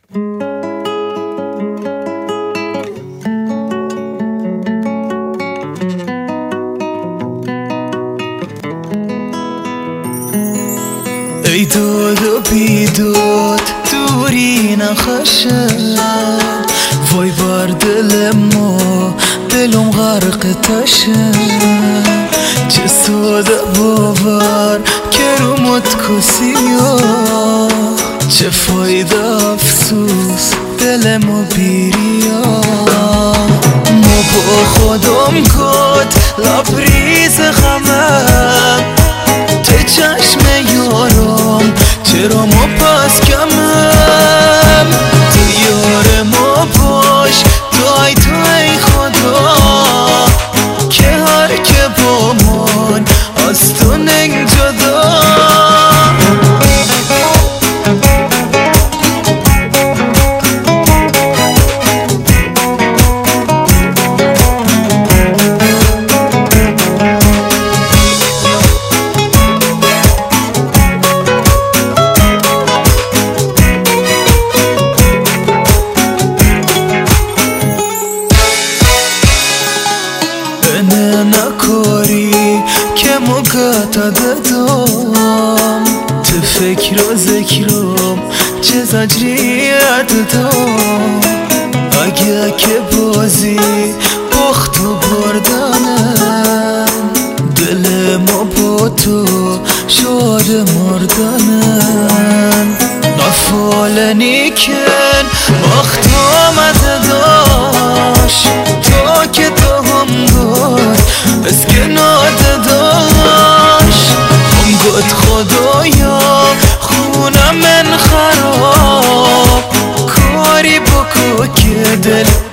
ای دود و بیدود دوری نخشه، وای بر دل ما دلم غرق تشه. چه ساده باور که رو متکسی ها، چه فایده افسوس دل ما بیریا. ما با خودم کد لبریز غمم، ته چشم یارم چرا ما پس کمم. تو یار ما باش دای توی خدا، که هر که با من از تو نگ جدا. نکاری که مقطع دادم، تو فکر و ذکرم چه زجریت دام. اگه که بازی باخت و بردنم، دل ما با تو شاد مردنم. نفال نیکن وقت آمده داشت، تا که تو هم گفت اسکنات داشت. هم گفت خدایا خونم من خراب، کاری بکو که دل